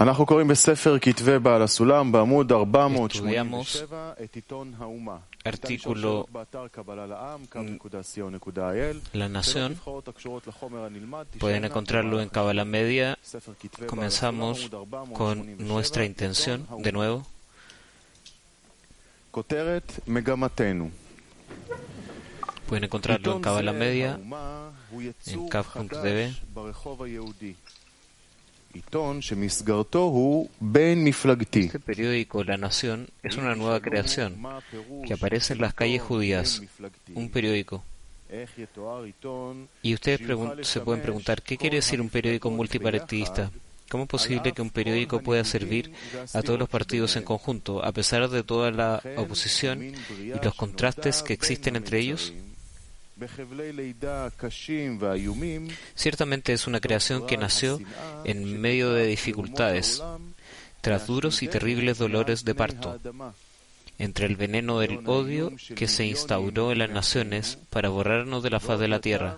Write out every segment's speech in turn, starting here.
Estudiamos artículo La Nación. Pueden encontrarlo en Kabbalah Media. Comenzamos con nuestra intención, de nuevo. Pueden encontrarlo en Kabbalah Media, en kav.tv. Este periódico, La Nación, es una nueva creación que aparece en las calles judías, un periódico. Y ustedes se pueden preguntar, ¿qué quiere decir un periódico multipartidista? ¿Cómo es posible que un periódico pueda servir a todos los partidos en conjunto, a pesar de toda la oposición y los contrastes que existen entre ellos? Ciertamente es una creación que nació en medio de dificultades, tras duros y terribles dolores de parto, entre el veneno del odio que se instauró en las naciones para borrarnos de la faz de la tierra.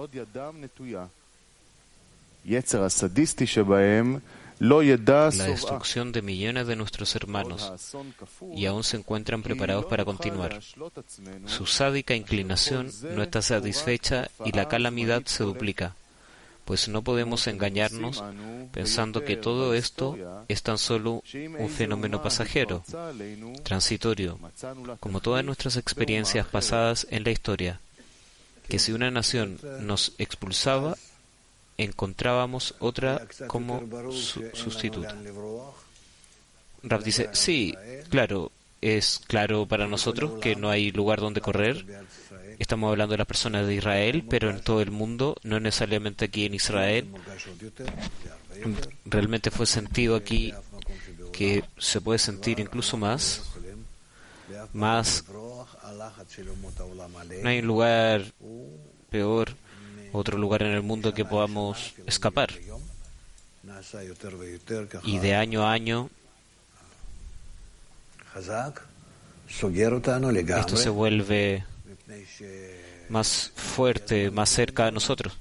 La destrucción de millones de nuestros hermanos, y aún se encuentran preparados para continuar. Su sádica inclinación no está satisfecha y la calamidad se duplica, pues no podemos engañarnos pensando que todo esto es tan solo un fenómeno pasajero, transitorio, como todas nuestras experiencias pasadas en la historia, que si una nación nos expulsaba, encontrábamos otra como sustituta. Rav dice, sí, claro, es claro para nosotros que no hay lugar donde correr. Estamos hablando de las personas de Israel, pero en todo el mundo, no necesariamente aquí en Israel. Realmente fue sentido aquí que se puede sentir incluso más. No hay un lugar peor, otro lugar en el mundo que podamos escapar. Y de año a año esto se vuelve más fuerte, más cerca de nosotros.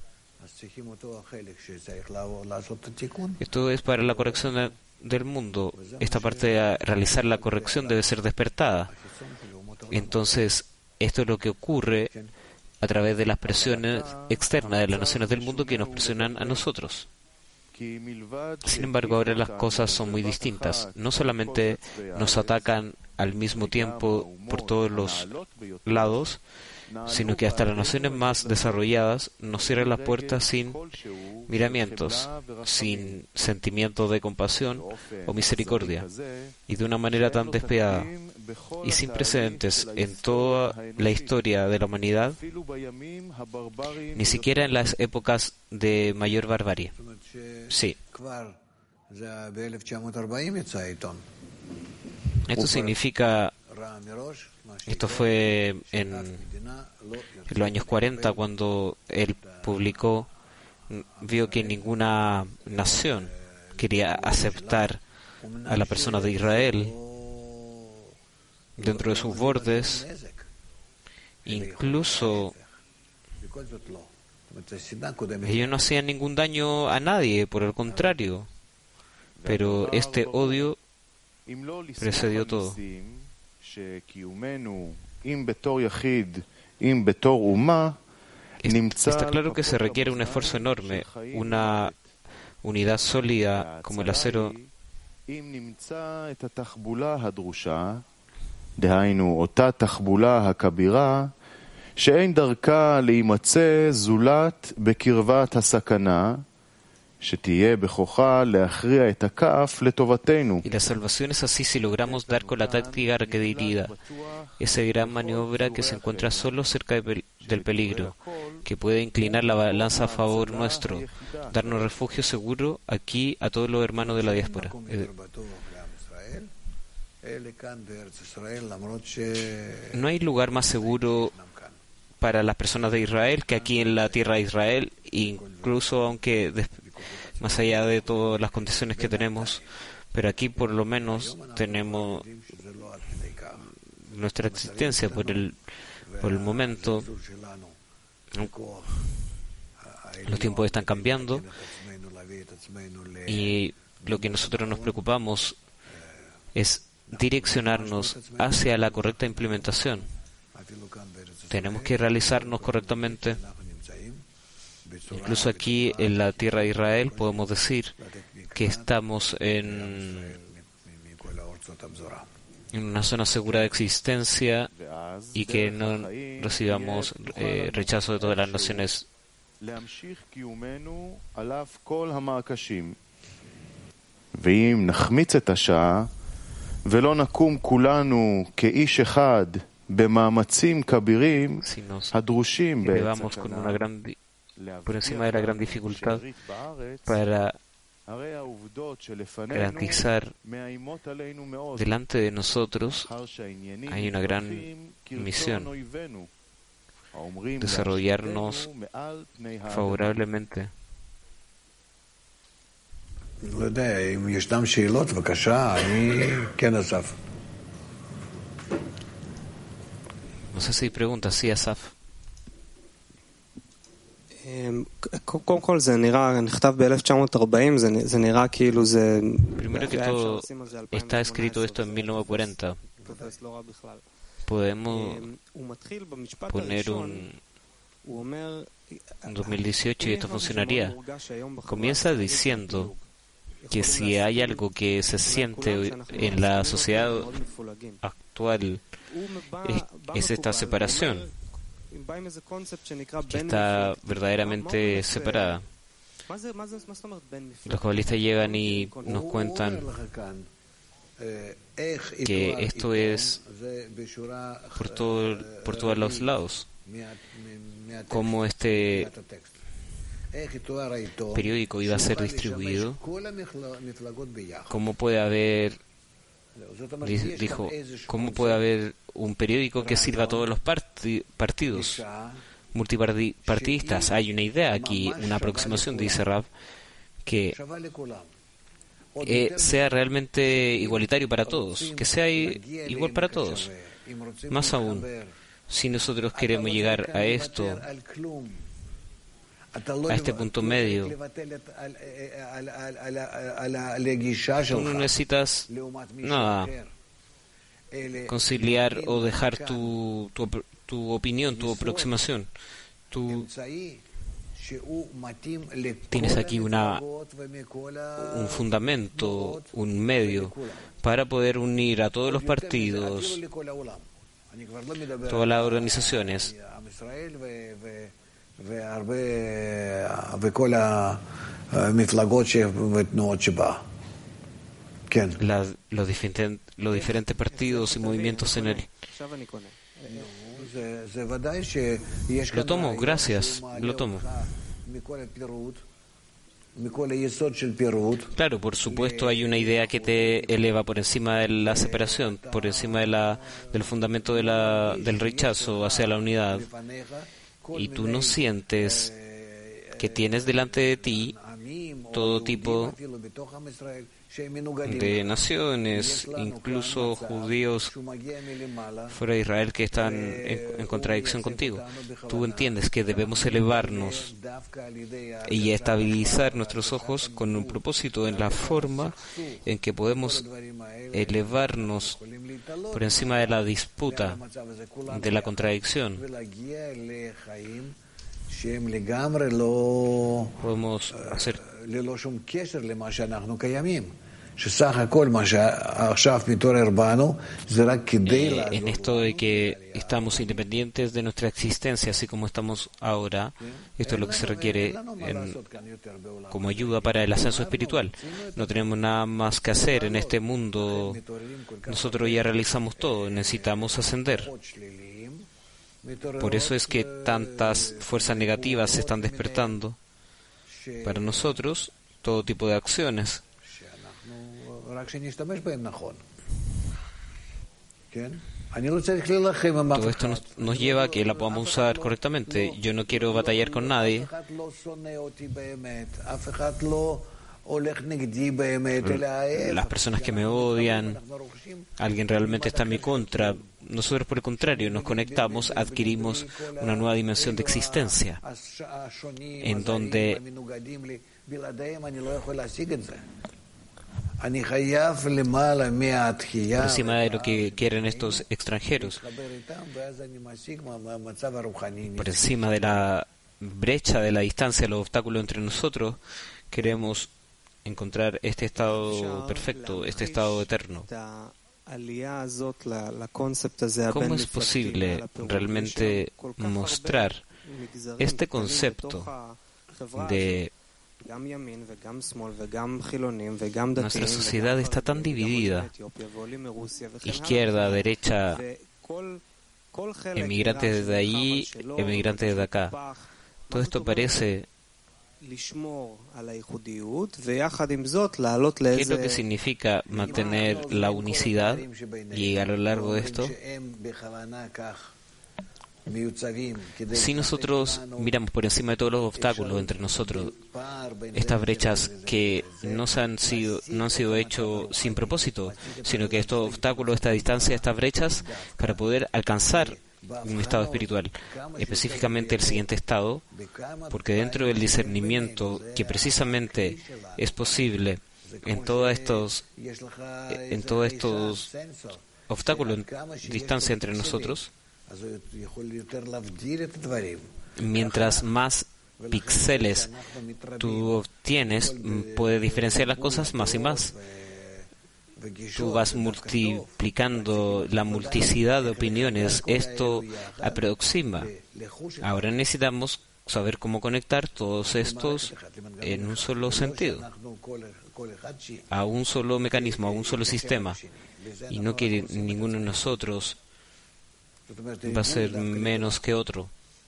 Esto es para la corrección del mundo. Esta parte de realizar la corrección debe ser despertada. Entonces, esto es lo que ocurre a través de las presiones externas de las naciones del mundo que nos presionan a nosotros. Sin embargo, ahora las cosas son muy distintas. No solamente nos atacan al mismo tiempo por todos los lados, sino que hasta las naciones más desarrolladas nos cierran las puertas sin miramientos, sin sentimiento de compasión o misericordia, y de una manera tan despiadada y sin precedentes en toda la historia de la humanidad, ni siquiera en las épocas de mayor barbarie. Sí. Esto significa, esto fue en los años 40 cuando él publicó, vio que ninguna nación quería aceptar a la persona de Israel dentro de sus bordes. Incluso ellos no hacían ningún daño a nadie, por el contrario, pero este odio precedió todo. Está claro que se requiere un esfuerzo enorme, una unidad sólida como el acero. שאין דרכה להימצא זולת בקרבת הסכנה שתהיה בכוחה להכריע את הכף לטובתנו. Y la salvación es así si logramos dar con la táctica requerida, esa gran maniobra que se encuentra solo cerca del peligro, que puede inclinar la balanza a favor nuestro, darnos refugio seguro aquí a todos los hermanos de la diáspora. No hay lugar más seguro para las personas de Israel que aquí en la tierra de Israel, incluso aunque más allá de todas las condiciones que tenemos, pero aquí por lo menos tenemos nuestra existencia por el momento. Los tiempos están cambiando y lo que nosotros nos preocupamos es direccionarnos hacia la correcta implementación. Tenemos que realizarnos correctamente. Incluso aquí en la tierra de Israel podemos decir que estamos en una zona segura de existencia y que no recibamos rechazo de todas las naciones. ואם נחמיץ את השעה ולא נקום כולנו כאיש אחד במאמצים כבירים הדרושים por encima de la gran dificultad para garantizar delante de nosotros hay una gran misión, desarrollarnos favorablemente. לא יודע, אם ישנם שאלות, בבקשה, כן, אסף. No sé si hay preguntas, sí, Asaf. קודם כל זה נראה, נכתב ב-1940, זה נראה כאילו זה... Primero que todo, está escrito esto en 1940. Podemos poner un 2018 y esto funcionaría. Comienza diciendo que si hay algo que se siente en la sociedad actual es esta separación, que está verdaderamente separada. Los cabalistas llegan y nos cuentan que esto es por todos los lados, como este periódico iba a ser distribuido, cómo puede haber, dijo, cómo puede haber un periódico que sirva a todos los partidos multipartidistas. Hay una idea aquí, una aproximación, dice Rav, que sea realmente igualitario para todos, que sea igual para todos. Más aún, si nosotros queremos llegar a esto, a este punto medio, tú no necesitas nada, conciliar o dejar tu opinión, tu aproximación. Tú tienes aquí un fundamento, un medio para poder unir a todos los partidos, todas las organizaciones. Los diferentes partidos y movimientos en él. Lo tomo, gracias, lo tomo. Claro, por supuesto hay una idea que te eleva por encima de la separación, por encima del fundamento del rechazo hacia la unidad. Y tú no sientes que tienes delante de ti todo tipo de naciones, incluso judíos fuera de Israel que están en contradicción contigo. Tú entiendes que debemos elevarnos y estabilizar nuestros ojos con un propósito en la forma en que podemos elevarnos por encima de la disputa, de la contradicción. Podemos hacer en esto de que estamos independientes de nuestra existencia, así como estamos ahora. Esto es lo que se requiere como ayuda para el ascenso espiritual. No tenemos nada más que hacer en este mundo. Nosotros ya realizamos todo, necesitamos ascender. Por eso es que tantas fuerzas negativas se están despertando para nosotros, todo tipo de acciones. Todo esto nos lleva a que la podamos usar correctamente. Yo no quiero batallar con nadie. Las personas que me odian, alguien realmente está en mi contra. Nosotros, por el contrario, nos conectamos, adquirimos una nueva dimensión de existencia, en donde por encima de lo que quieren estos extranjeros, por encima de la brecha, de la distancia, los obstáculos entre nosotros, queremos encontrar este estado perfecto, este estado eterno. ¿Cómo es posible realmente mostrar este concepto de nuestra sociedad está tan dividida, izquierda, derecha, emigrantes de allí, emigrantes de acá? Todo esto parece... ¿Qué es lo que significa mantener la unicidad? Y a lo largo de esto, si nosotros miramos por encima de todos los obstáculos entre nosotros, estas brechas que no han sido hechos sin propósito, sino que estos obstáculos, esta distancia, estas brechas, para poder alcanzar un estado espiritual, específicamente el siguiente estado, porque dentro del discernimiento que precisamente es posible en todos estos obstáculos, distancia entre nosotros, mientras más píxeles tú obtienes, puedes diferenciar las cosas más y más. Tú vas multiplicando la multiplicidad de opiniones, esto aproxima. Ahora necesitamos saber cómo conectar todos estos en un solo sentido, a un solo mecanismo, a un solo sistema, y no que ninguno de nosotros va a ser menos que otro.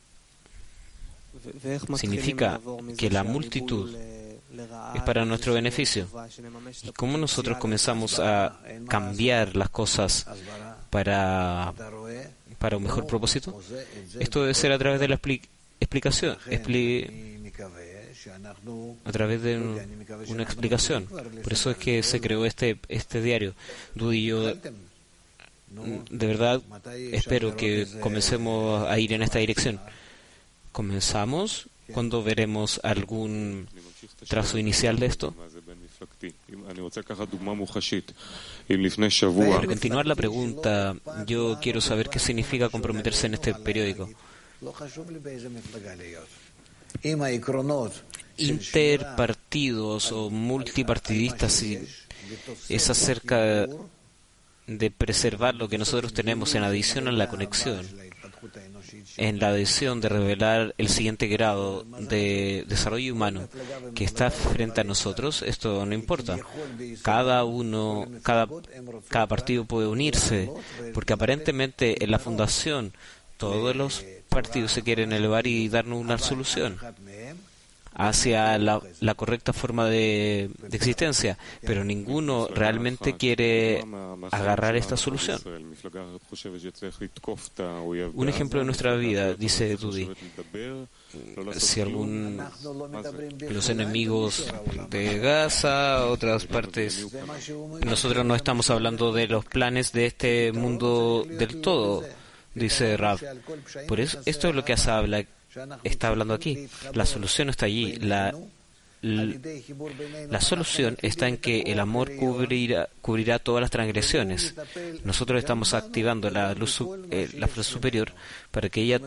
Significa que la multitud es para nuestro beneficio. ¿Y cómo nosotros comenzamos a cambiar las cosas para un mejor propósito? Esto debe ser a través de la explicación, a través de una explicación. Por eso es que se creó este diario. Dudy y yo, de verdad, espero que comencemos a ir en esta dirección. ¿Comenzamos? ¿Cuándo veremos algún trazo inicial de esto? Para continuar la pregunta, yo quiero saber qué significa comprometerse en este periódico. Interpartidos o multipartidistas, es acerca de preservar lo que nosotros tenemos en adición a la conexión, en la adhesión de revelar el siguiente grado de desarrollo humano que está frente a nosotros. Esto no importa. Cada partido puede unirse, porque aparentemente en la fundación todos los partidos se quieren elevar y darnos una solución hacia la correcta forma de existencia, pero ninguno realmente quiere agarrar esta solución. Un ejemplo de nuestra vida, dice Dudy, si los enemigos de Gaza, otras partes, nosotros no estamos hablando de los planes de este mundo del todo, dice Rav. Por eso, esto es lo que está hablando aquí. La solución está allí. La solución está en que el amor cubrirá todas las transgresiones. Nosotros estamos activando la fuerza superior para que ella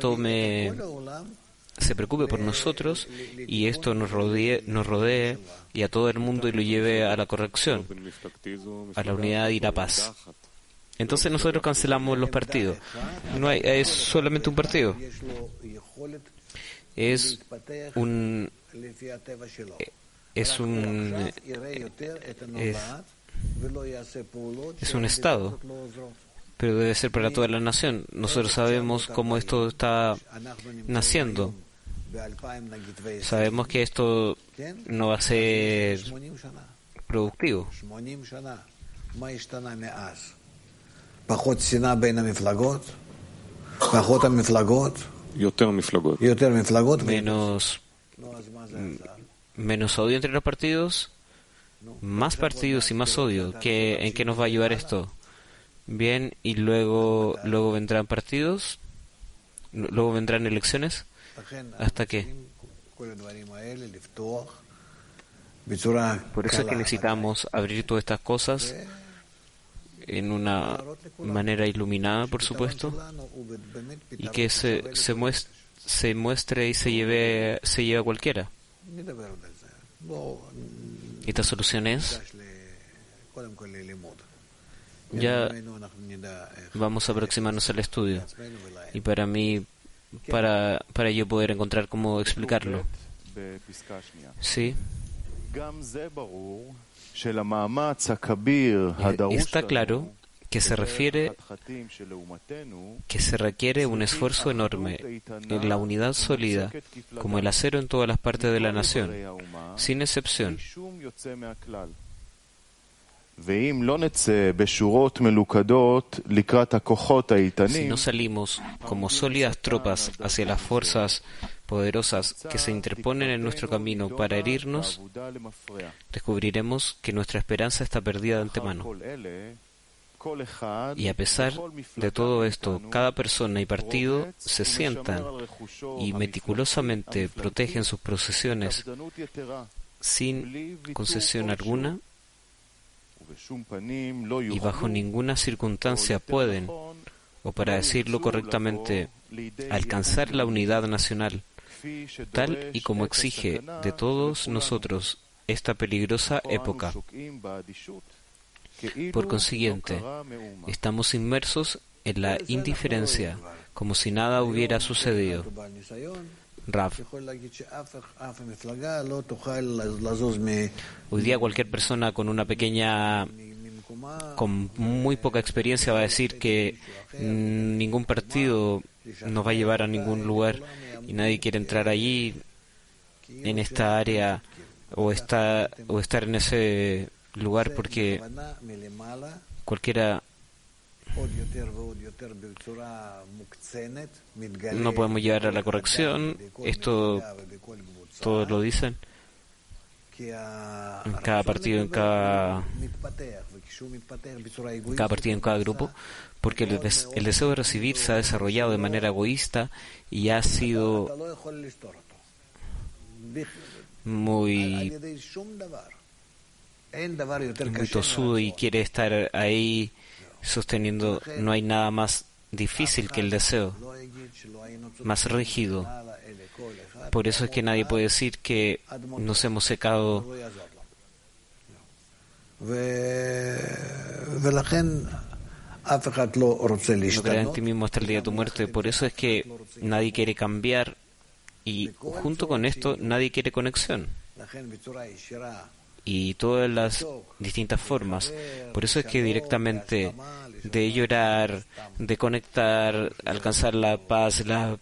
se preocupe por nosotros y esto nos rodee y a todo el mundo y lo lleve a la corrección, a la unidad y la paz. Entonces nosotros cancelamos los partidos. Es solamente un partido. Es un estado, pero debe ser para toda la nación. Nosotros sabemos cómo esto está naciendo. Sabemos que esto no va a ser productivo. Menos odio entre los partidos, más partidos y más odio. ¿En qué nos va a ayudar esto? Bien, y luego vendrán partidos, luego vendrán elecciones, ¿hasta qué? Por eso es que necesitamos abrir todas estas cosas en una manera iluminada, por supuesto, y que se muestre y se lleve a cualquiera. Esta solución es: ya vamos a aproximarnos al estudio, y para yo poder encontrar cómo explicarlo. Sí. Está claro que se requiere un esfuerzo enorme en la unidad sólida, como el acero en todas las partes de la nación, sin excepción. Si no salimos como sólidas tropas hacia las fuerzas poderosas que se interponen en nuestro camino para herirnos, descubriremos que nuestra esperanza está perdida de antemano. Y a pesar de todo esto, cada persona y partido se sientan y meticulosamente protegen sus procesiones sin concesión alguna, y bajo ninguna circunstancia pueden, o para decirlo correctamente, alcanzar la unidad nacional, tal y como exige de todos nosotros esta peligrosa época. Por consiguiente, estamos inmersos en la indiferencia, como si nada hubiera sucedido. Rav, hoy día cualquier persona con muy poca experiencia va a decir que ningún partido nos va a llevar a ningún lugar y nadie quiere entrar allí, en esta área, o estar en ese lugar, porque cualquiera no podemos llegar a la corrección. Esto todos lo dicen en cada partido, en cada partido, en cada grupo, porque el deseo de recibir se ha desarrollado de manera egoísta y ha sido muy tosudo y quiere estar ahí sosteniendo. No hay nada más difícil que el deseo, más rígido. Por eso es que nadie puede decir que nos hemos secado. No creas en ti mismo hasta el día de tu muerte. Por eso es que nadie quiere cambiar, y junto con esto nadie quiere conexión y todas las distintas formas. Por eso es que directamente de llorar, de conectar, alcanzar la paz, la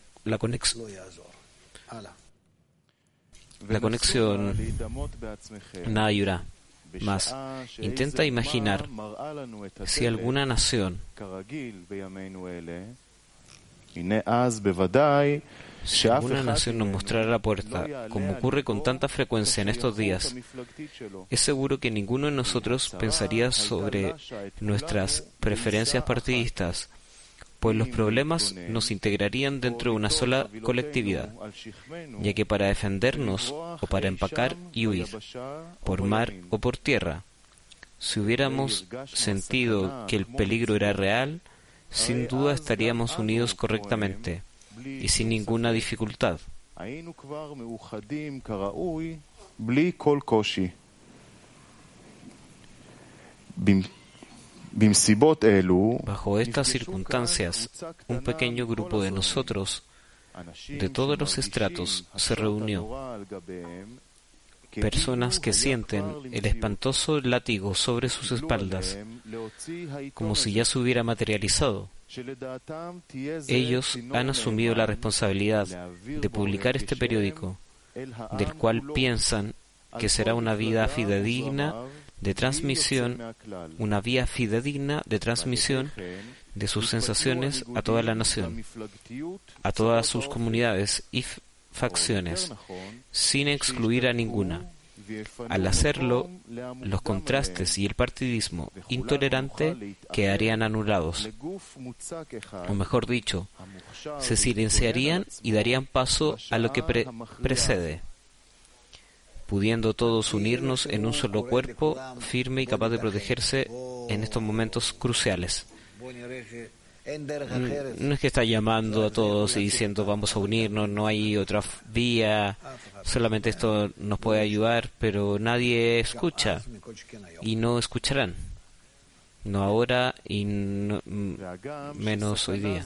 conexión, nada ayudará más. Intenta imaginar si alguna nación nos mostrara la puerta, como ocurre con tanta frecuencia en estos días, es seguro que ninguno de nosotros pensaría sobre nuestras preferencias partidistas, pues los problemas nos integrarían dentro de una sola colectividad, ya que para defendernos o para empacar y huir, por mar o por tierra, si hubiéramos sentido que el peligro era real, sin duda estaríamos unidos correctamente y sin ninguna dificultad. Bajo estas circunstancias, un pequeño grupo de nosotros, de todos los estratos, se reunió. Personas que sienten el espantoso látigo sobre sus espaldas, como si ya se hubiera materializado. Ellos han asumido la responsabilidad de publicar este periódico, del cual piensan que será una vía fidedigna de transmisión de sus sensaciones a toda la nación, a todas sus comunidades y facciones, sin excluir a ninguna. Al hacerlo, los contrastes y el partidismo intolerante quedarían anulados, o mejor dicho, se silenciarían y darían paso a lo que precede. pudiendo todos unirnos en un solo cuerpo, firme y capaz de protegerse en estos momentos cruciales. No es que está llamando a todos y diciendo vamos a unirnos, no hay otra vía, solamente esto nos puede ayudar, pero nadie escucha y no escucharán. No ahora y menos hoy día.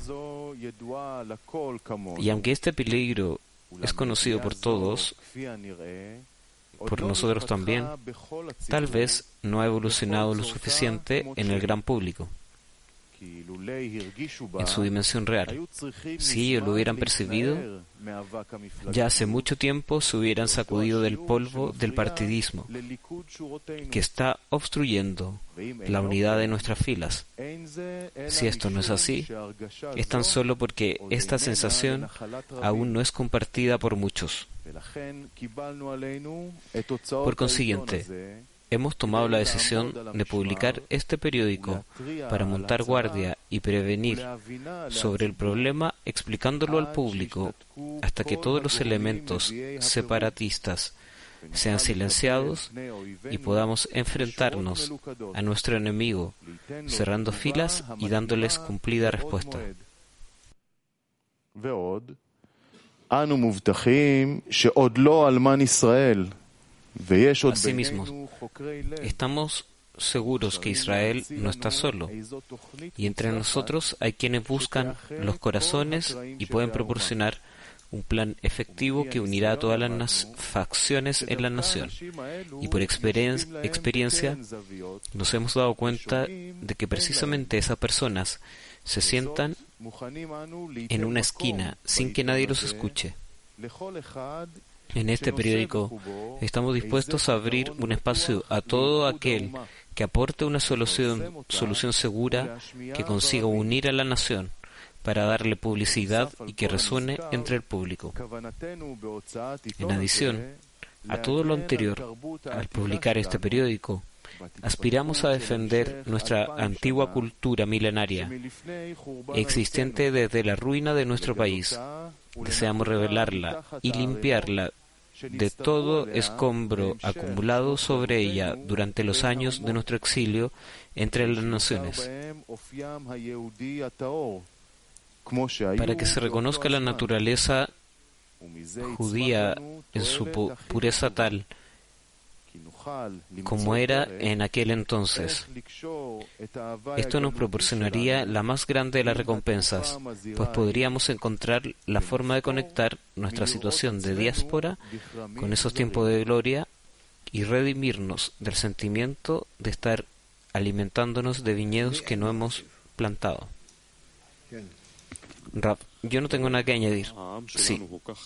Y aunque este peligro es conocido por todos, por nosotros también, tal vez no ha evolucionado lo suficiente en el gran público, en su dimensión real. Si ellos lo hubieran percibido, ya hace mucho tiempo se hubieran sacudido del polvo del partidismo que está obstruyendo la unidad de nuestras filas. Si esto no es así, es tan solo porque esta sensación aún no es compartida por muchos. Por consiguiente, hemos tomado la decisión de publicar este periódico para montar guardia y prevenir sobre el problema, explicándolo al público hasta que todos los elementos separatistas sean silenciados y podamos enfrentarnos a nuestro enemigo, cerrando filas y dándoles cumplida respuesta. Asimismo, estamos seguros que Israel no está solo, y entre nosotros hay quienes buscan los corazones y pueden proporcionar un plan efectivo que unirá a todas las facciones en la nación. Y por experiencia nos hemos dado cuenta de que precisamente esas personas se sientan en una esquina sin que nadie los escuche. En este periódico estamos dispuestos a abrir un espacio a todo aquel que aporte una solución segura que consiga unir a la nación para darle publicidad y que resuene entre el público. En adición a todo lo anterior, al publicar este periódico, aspiramos a defender nuestra antigua cultura milenaria, existente desde la ruina de nuestro país. Deseamos revelarla y limpiarla de todo escombro acumulado sobre ella durante los años de nuestro exilio entre las naciones, para que se reconozca la naturaleza judía en su pureza tal como era en aquel entonces. Esto nos proporcionaría la más grande de las recompensas, pues podríamos encontrar la forma de conectar nuestra situación de diáspora con esos tiempos de gloria y redimirnos del sentimiento de estar alimentándonos de viñedos que no hemos plantado. Rav, yo no tengo nada que añadir. Sí.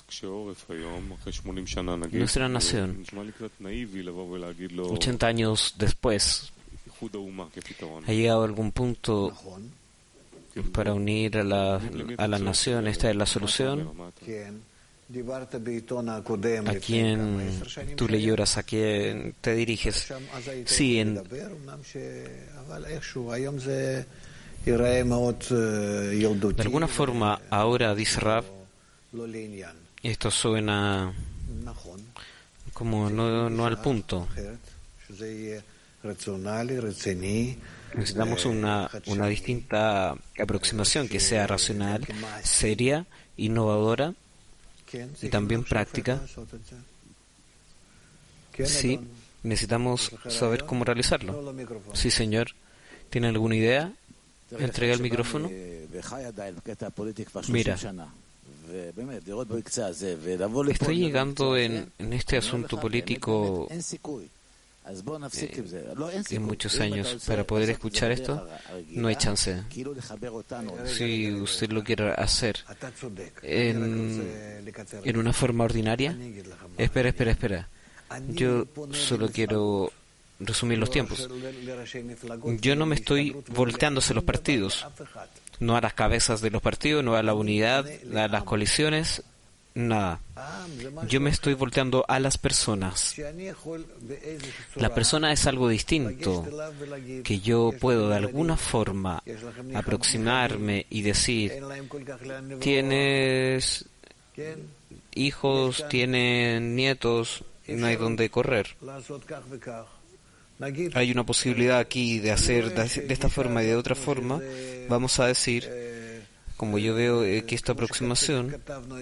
Nuestra nación, 80 años después, ha llegado a algún punto para unir a la nación. Esta es la solución. ¿A quién tú le lloras? ¿A quién te diriges? Sí, de alguna forma, ahora, dice Rav, esto suena como no al punto. Necesitamos una distinta aproximación que sea racional, seria, innovadora y también práctica. Sí, necesitamos saber cómo realizarlo. Sí, señor. ¿Tiene alguna idea? Entrega el micrófono. Mira, estoy llegando en este asunto político en muchos años. Para poder escuchar esto, no hay chance. Si usted lo quiere hacer en una forma ordinaria, espera. Yo solo quiero resumir los tiempos. Yo no me estoy volteando hacia los partidos, no a las cabezas de los partidos, no a la unidad, a las coaliciones, nada. Yo me estoy volteando a las personas. La persona es algo distinto, que yo puedo de alguna forma aproximarme y decir, tienes hijos, tienen nietos, no hay donde correr. Hay una posibilidad aquí de hacer de esta forma y de otra forma. Vamos a decir, como yo veo que esta aproximación,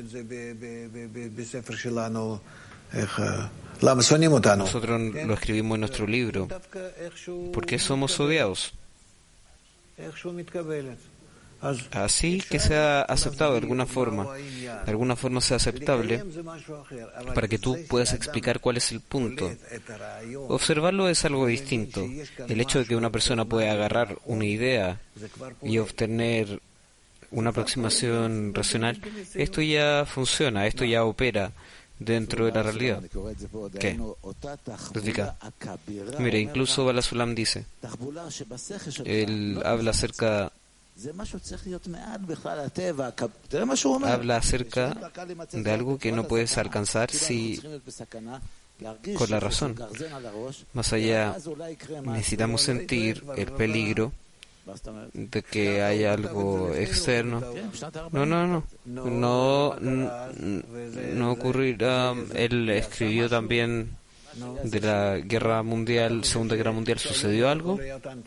nosotros lo escribimos en nuestro libro. ¿Por qué somos odiados? Así que sea aceptado de alguna forma sea aceptable, para que tú puedas explicar cuál es el punto. Observarlo es algo distinto. El hecho de que una persona pueda agarrar una idea y obtener una aproximación racional, esto ya funciona, esto ya opera dentro de la realidad. ¿Qué? Explica. Mira, incluso Bala Sulam dice, él habla acerca de algo que no puedes alcanzar con la razón. Más allá, necesitamos sentir el peligro de que haya algo externo. No ocurrirá. Él escribió también de la Guerra Mundial, Segunda Guerra Mundial. ¿Sucedió algo?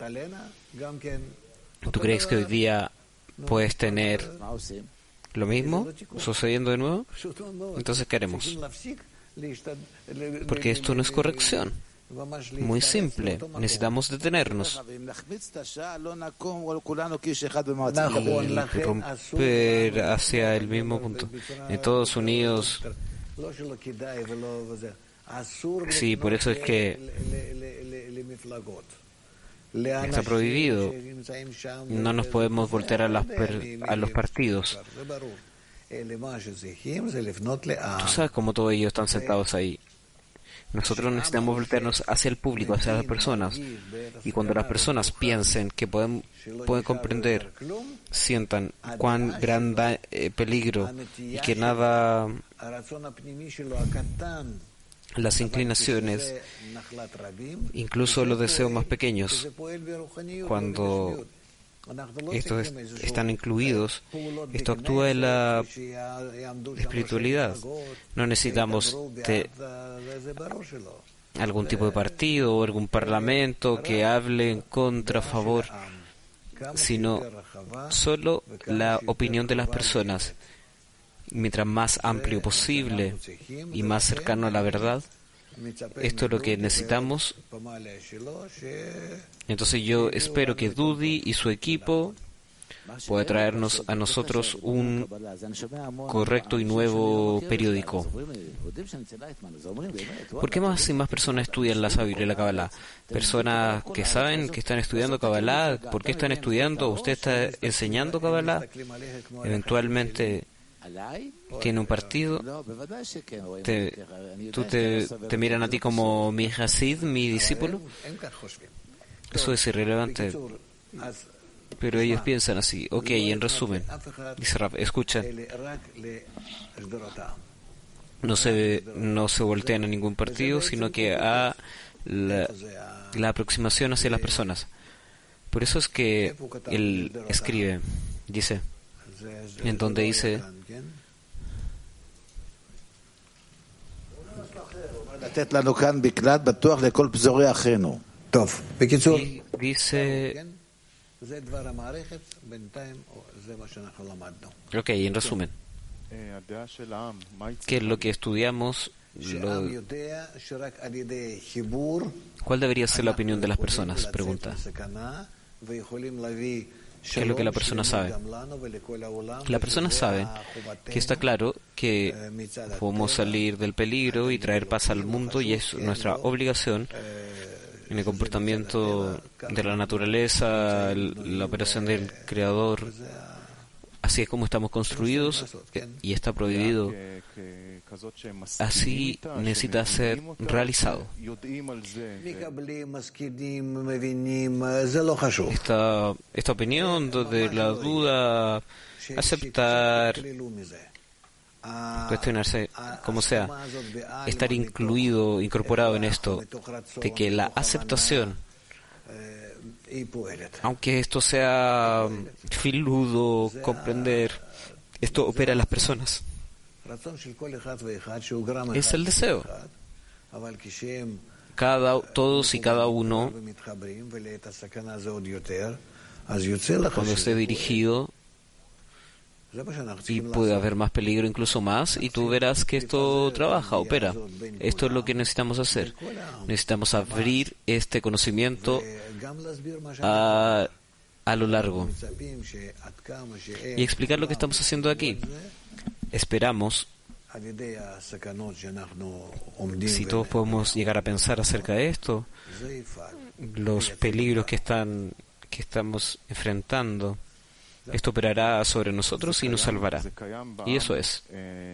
¿Tú crees que hoy día puedes tener lo mismo sucediendo de nuevo? Entonces, ¿qué haremos? Porque esto no es corrección. Muy simple. Necesitamos detenernos y romper hacia el mismo punto. En todos unidos. Sí, por eso es que está prohibido. No nos podemos voltear a los partidos. Tú sabes cómo todos ellos están sentados ahí. Nosotros necesitamos voltearnos hacia el público, hacia las personas. Y cuando las personas piensen que pueden comprender, sientan cuán gran peligro y que nada, las inclinaciones, incluso los deseos más pequeños, cuando estos están incluidos, esto actúa en la espiritualidad. No necesitamos algún tipo de partido o algún parlamento que hable en contra, a favor, sino solo la opinión de las personas. Mientras más amplio posible y más cercano a la verdad, esto es lo que necesitamos. Entonces yo espero que Dudi y su equipo puedan traernos a nosotros un correcto y nuevo periódico. ¿Por qué más y más personas estudian la sabiduría y la Kabbalah? Personas que saben que están estudiando Kabbalah. ¿Por qué están estudiando? ¿Usted está enseñando Kabbalah? Eventualmente tiene un partido, te miran a ti como mi Hasid, mi discípulo. Eso es irrelevante, pero ellos piensan así. Ok, en resumen, dice Raf, escucha, no se voltean a ningún partido, sino que a la aproximación hacia las personas. Por eso es que él escribe, dice, en donde dice, ok, en resumen, ¿qué es lo que estudiamos? ¿Cuál debería ser la opinión de las personas? Pregunta. ¿Qué es lo que la persona sabe? La persona sabe que está claro que podemos salir del peligro y traer paz al mundo, y es nuestra obligación en el comportamiento de la naturaleza, la operación del Creador. Así es como estamos construidos y está prohibido. Así necesita ser realizado. Esta opinión de la duda, aceptar, cuestionarse, como sea, estar incorporado en esto, de que la aceptación, aunque esto sea filudo, comprender, esto opera en las personas. Es el deseo. todos y cada uno, cuando esté dirigido, y puede haber más peligro, incluso más, y tú verás que esto trabaja, opera. Esto es lo que necesitamos hacer. Necesitamos abrir este conocimiento a lo largo y explicar lo que estamos haciendo aquí. Esperamos, si todos podemos llegar a pensar acerca de esto, los peligros que estamos enfrentando, esto operará sobre nosotros y nos salvará. Y eso es.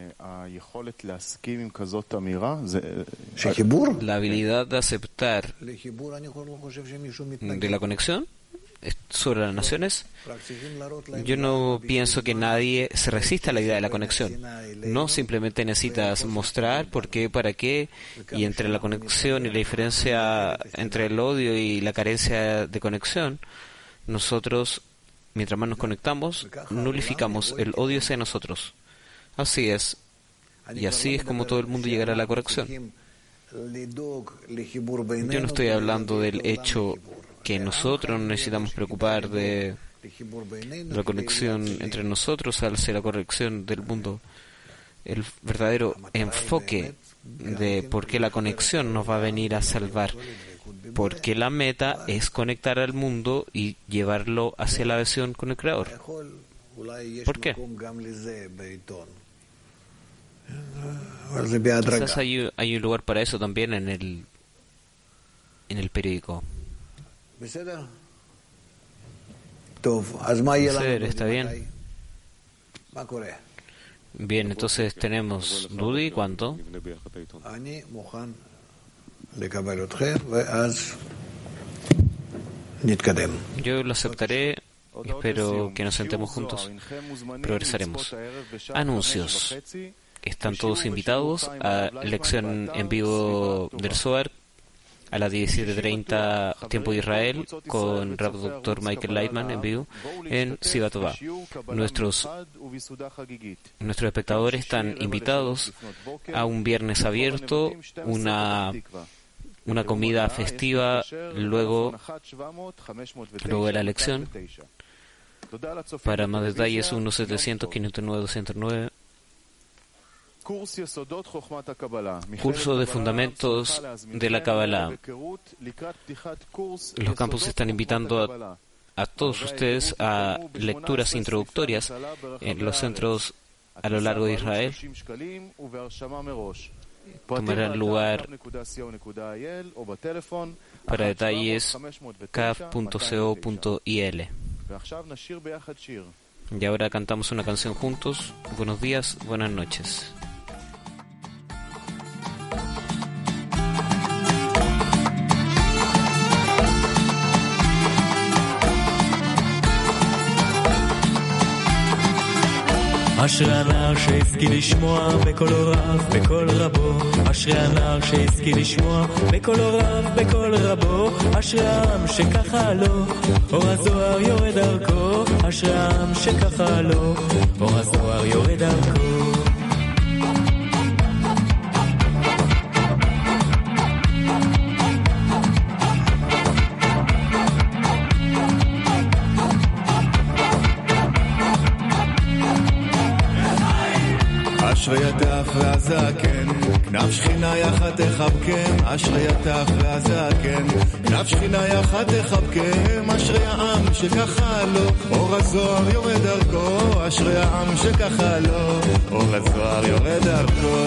La habilidad de aceptar de la conexión sobre las naciones. Yo no pienso que nadie se resista a la idea de la conexión. No simplemente necesitas mostrar por qué, para qué, y entre la conexión y la diferencia entre el odio y la carencia de conexión, nosotros, mientras más nos conectamos, nulificamos el odio hacia nosotros. Así es. Y así es como todo el mundo llegará a la corrección. Yo no estoy hablando del hecho que nosotros necesitamos preocupar de la conexión entre nosotros hacia la corrección del mundo. El verdadero enfoque de por qué la conexión nos va a venir a salvar. Porque la meta es conectar al mundo y llevarlo hacia la adhesión con el Creador. ¿Por qué? Quizás hay un lugar para eso también en el periódico. ¿Está bien? Bien, entonces tenemos Dudi, ¿cuánto? Yo lo aceptaré. Espero que nos sentemos juntos. Progresaremos. Anuncios. Están todos invitados a lección en vivo del Zohar a las 17:30 tiempo de Israel con Rav Dr. Michael Leitman en vivo en Sivatová. Nuestros espectadores están invitados a un viernes abierto, una comida festiva luego de la lección. Para más detalles, 1-700-509-209. Curso de Fundamentos de la Kabbalah. Los campus están invitando a todos ustedes a lecturas introductorias en los centros a lo largo de Israel. Tomarán lugar, para detalles, caf.co.il. Y ahora cantamos una canción juntos. Buenos días, buenas noches. אשרי הנער שהשכיל לשמוע בקול רב, בקול רבו. אשרי הנער שהשכיל לשמוע בקול רב, בקול רבו. אשרי העם שככה לו, אור הזוהר יורד דרכו. אשרי העם שככה לו, אור הזוהר יורד דרכו. אשרי הטף והזקן, כנף שכינה יחד תחבקם. אשרי הטף והזקן, כנף שכינה יחד תחבקם. אשרי העם שככה לו, אור הזוהר יורד דרכו. אשרי העם שככה לו, אור הזוהר יורד דרכו.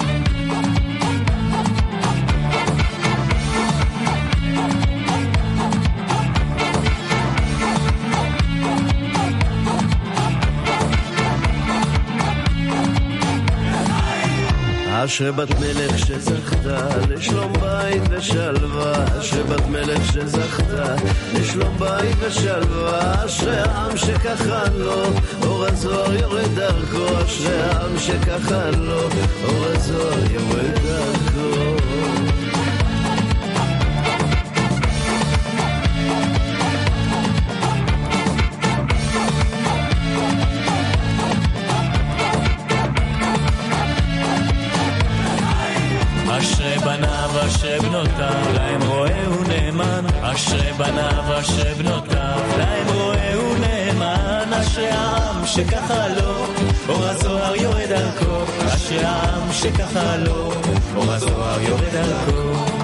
אשרי בת מלך שזכתה לשלום בית ושלווה. אשרי בת מלך שזכתה לשלום בית ושלווה. אשרי העם שככה לו, אור הזוהר יורד דרכו. אשרי העם שככה לו, אור הזוהר יורד דרכו. אשרי בניו בניו, אשרי בנותיו, להם רואה ונאמן, אשרי העם שככה לו, אור הזוהר יורד דרכו, אשרי העם שככה לו, אור הזוהר יורד דרכו.